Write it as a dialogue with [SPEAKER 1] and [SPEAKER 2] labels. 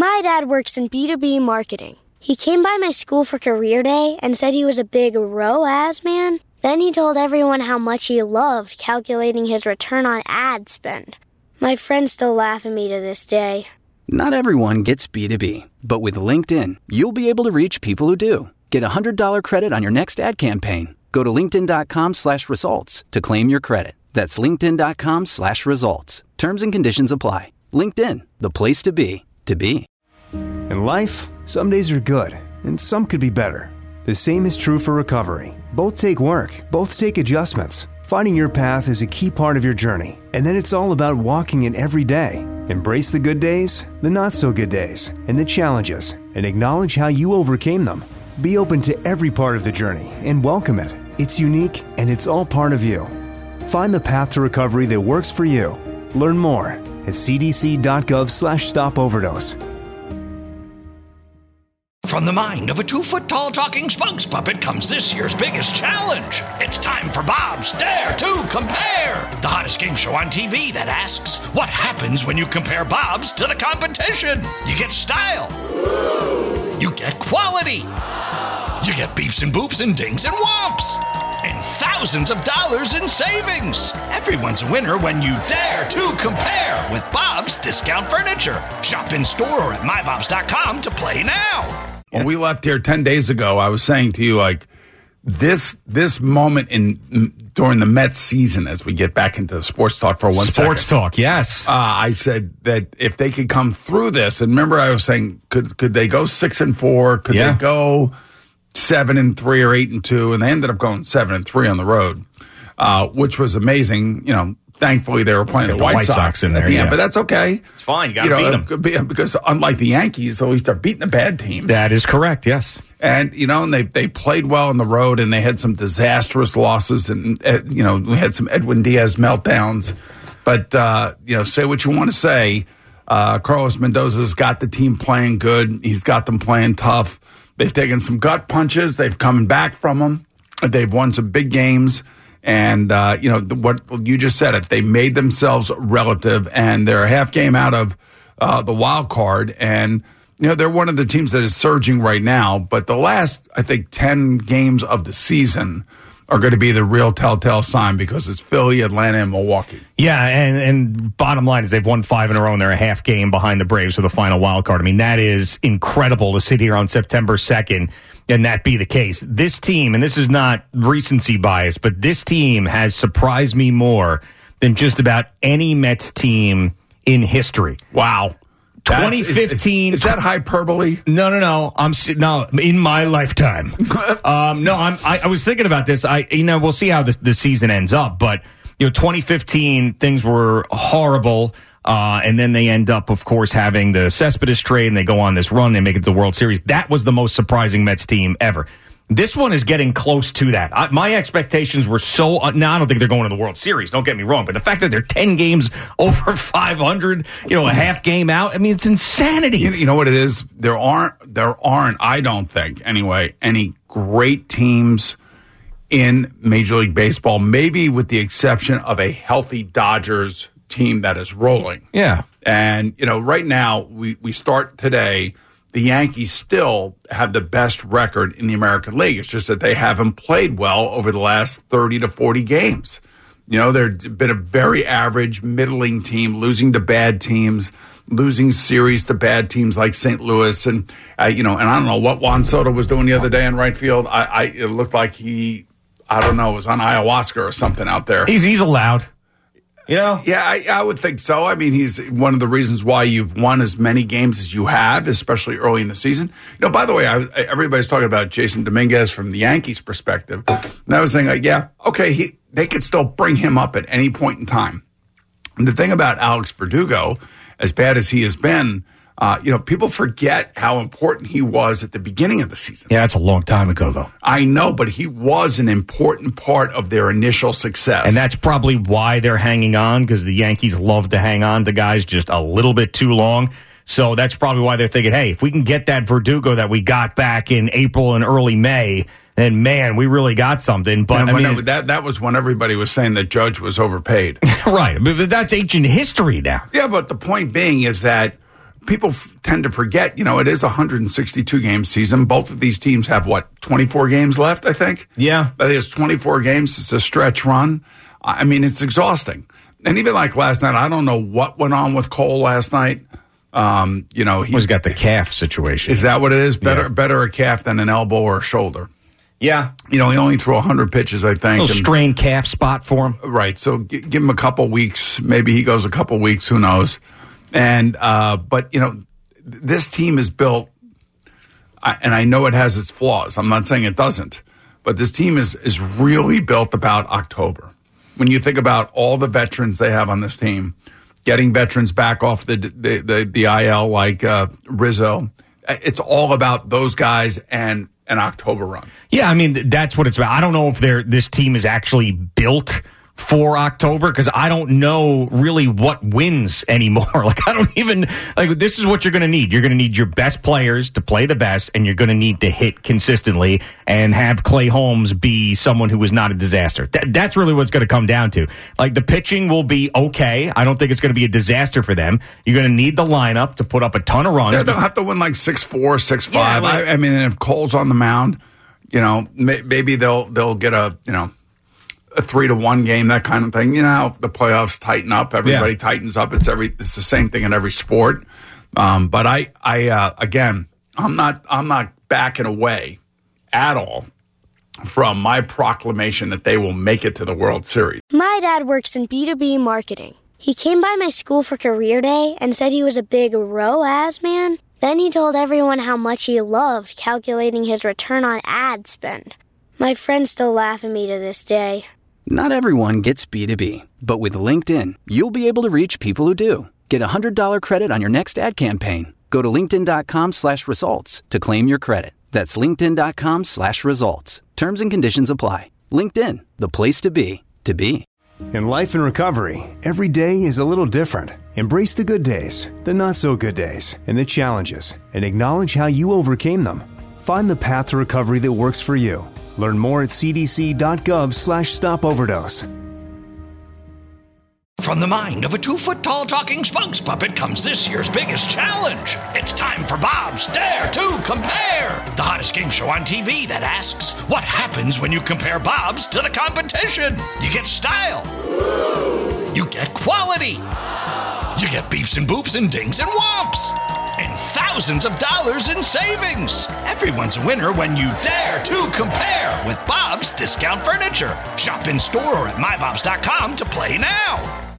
[SPEAKER 1] My dad works in B2B marketing. He came by my school for career day and said he was a big ROAS man. Then he told everyone how much he loved calculating his return on ad spend. My friends still laugh at me to this day.
[SPEAKER 2] Not everyone gets B2B, but with LinkedIn, you'll be able to reach people who do. Get a $100 credit on your next ad campaign. Go to linkedin.com/results to claim your credit. That's linkedin.com/results. Terms and conditions apply. LinkedIn, the place to be, to be.
[SPEAKER 3] In life, some days are good, and some could be better. The same is true for recovery. Both take work, both take adjustments. Finding your path is a key part of your journey, and then it's all about walking it every day. Embrace the good days, the not-so-good days, and the challenges, and acknowledge how you overcame them. Be open to every part of the journey and welcome it. It's unique, and it's all part of you. Find the path to recovery that works for you. Learn more at cdc.gov/stopoverdose.
[SPEAKER 4] From the mind of a 2-foot-tall talking spokes puppet comes this year's biggest challenge. It's time for Bob's Dare to Compare, the hottest game show on TV that asks, what happens when you compare Bob's to the competition? You get style. You get quality. You get beeps and boops and dings and whomps. And thousands of dollars in savings. Everyone's a winner when you dare to compare with Bob's Discount Furniture. Shop in store or at mybobs.com to play now.
[SPEAKER 5] When we left here 10 days ago, I was saying to you, like, this moment during the Mets season, as we get back into sports talk for one second.
[SPEAKER 6] Sports talk, yes.
[SPEAKER 5] I said that if they could come through this, and remember I was saying, could they go 6-4? Could they go 7-3 or 8-2? And they ended up going 7-3 on the road, which was amazing. You know, thankfully they were playing the White Sox
[SPEAKER 6] in there
[SPEAKER 5] at the end, but that's okay.
[SPEAKER 6] It's fine. You got to beat them.
[SPEAKER 5] Because unlike the Yankees, at least they're beating the bad teams.
[SPEAKER 6] That is correct, yes.
[SPEAKER 5] And, you know, and they played well on the road, and they had some disastrous losses, and, you know, we had some Edwin Diaz meltdowns. But, you know, say what you want to say. Carlos Mendoza's got the team playing good. He's got them playing tough. They've taken some gut punches. They've come back from them. They've won some big games. And, you know, what you just said it. They made themselves relative, and they're a half game out of the wild card. And, you know, they're one of the teams that is surging right now. But the last, I think, 10 games of the season are going to be the real telltale sign, because it's Philly, Atlanta, and Milwaukee.
[SPEAKER 6] Yeah, and bottom line is they've won 5 in a row, and they're a half game behind the Braves for the final wild card. I mean, that is incredible to sit here on September 2nd and that be the case. This team, and this is not recency bias, but this team has surprised me more than just about any Mets team in history.
[SPEAKER 5] Wow.
[SPEAKER 6] 2015.
[SPEAKER 5] Is that hyperbole?
[SPEAKER 6] No. No, in my lifetime. I was thinking about this. We'll see how the season ends up, but 2015 things were horrible. And then they end up, of course, having the Cespedes trade, and they go on this run. They make it to the World Series. That was the most surprising Mets team ever. This one is getting close to that. My expectations were so... now, I don't think they're going to the World Series. Don't get me wrong. But the fact that they're 10 games over 500, a half game out, I mean, it's insanity.
[SPEAKER 5] You know what it is? There aren't, I don't think, anyway, any great teams in Major League Baseball, maybe with the exception of a healthy Dodgers team that is rolling.
[SPEAKER 6] Yeah.
[SPEAKER 5] And, right now, we start today... The Yankees still have the best record in the American League. It's just that they haven't played well over the last 30 to 40 games. They've been a very average, middling team, losing to bad teams, losing series to bad teams like St. Louis. And, and I don't know what Juan Soto was doing the other day in right field. It looked like he, was on ayahuasca or something out there.
[SPEAKER 6] He's allowed.
[SPEAKER 5] Yeah, I would think so. I mean, he's one of the reasons why you've won as many games as you have, especially early in the season. By the way, everybody's talking about Jason Dominguez from the Yankees' perspective. And I was saying, they could still bring him up at any point in time. And the thing about Alex Verdugo, as bad as he has been, people forget how important he was at the beginning of the season.
[SPEAKER 6] Yeah, that's a long time ago, though.
[SPEAKER 5] I know, but he was an important part of their initial success.
[SPEAKER 6] And that's probably why they're hanging on, because the Yankees love to hang on to guys just a little bit too long. So that's probably why they're thinking, hey, if we can get that Verdugo that we got back in April and early May, then, man, we really got something. But
[SPEAKER 5] that was when everybody was saying that Judge was overpaid.
[SPEAKER 6] Right. But that's ancient history now.
[SPEAKER 5] Yeah, but the point being is that people tend to forget, it is a 162 game season. Both of these teams have 24 games left, I think.
[SPEAKER 6] Yeah.
[SPEAKER 5] I think it's 24 games. It's a stretch run. I mean, it's exhausting. And even like last night, I don't know what went on with Cole last night.
[SPEAKER 6] He's got the calf situation.
[SPEAKER 5] Is that what it is? Better a calf than an elbow or a shoulder.
[SPEAKER 6] Yeah.
[SPEAKER 5] He only threw 100 pitches, I think.
[SPEAKER 6] A little strained calf spot for him.
[SPEAKER 5] Right. So give him a couple weeks. Maybe he goes a couple weeks. Who knows? And, but this team is built, and I know it has its flaws. I'm not saying it doesn't, but this team is really built about October. When you think about all the veterans they have on this team, getting veterans back off the IL like Rizzo, it's all about those guys and an October run.
[SPEAKER 6] Yeah, I mean, that's what it's about. I don't know if this team is actually built for October because I don't know really what wins anymore. I don't even, this is what you're going to need. You're going to need your best players to play the best, and you're going to need to hit consistently and have Clay Holmes be someone who is not a disaster. That's really what it's going to come down to. The pitching will be okay. I don't think it's going to be a disaster for them. You're going to need the lineup to put up a ton of runs.
[SPEAKER 5] Yeah, they'll have to win 6-4, 6-5.
[SPEAKER 6] Yeah,
[SPEAKER 5] I mean, if Cole's on the mound, maybe they'll get a 3-1 game, that kind of thing. The playoffs tighten up. Everybody tightens up. It's the same thing in every sport. But again, I'm not backing away at all from my proclamation that they will make it to the World Series.
[SPEAKER 1] My dad works in B2B marketing. He came by my school for career day and said he was a big ROAS man. Then he told everyone how much he loved calculating his return on ad spend. My friends still laugh at me to this day.
[SPEAKER 2] Not everyone gets B2B, but with LinkedIn, you'll be able to reach people who do. Get a $100 credit on your next ad campaign. Go to linkedin.com/results to claim your credit. That's linkedin.com/results. Terms and conditions apply. LinkedIn, the place to be, to be.
[SPEAKER 3] In life and recovery, every day is a little different. Embrace the good days, the not so good days, and the challenges, and acknowledge how you overcame them. Find the path to recovery that works for you. Learn more at cdc.gov/stopoverdose.
[SPEAKER 4] From the mind of a 2-foot-tall talking spokes puppet comes this year's biggest challenge. It's time for Bob's Dare to Compare, the hottest game show on TV that asks, what happens when you compare Bob's to the competition? You get style. You get quality. You get beeps and boops and dings and whomps. And thousands of dollars in savings. Everyone's a winner when you dare to compare with Bob's Discount Furniture. Shop in store or at mybobs.com to play now.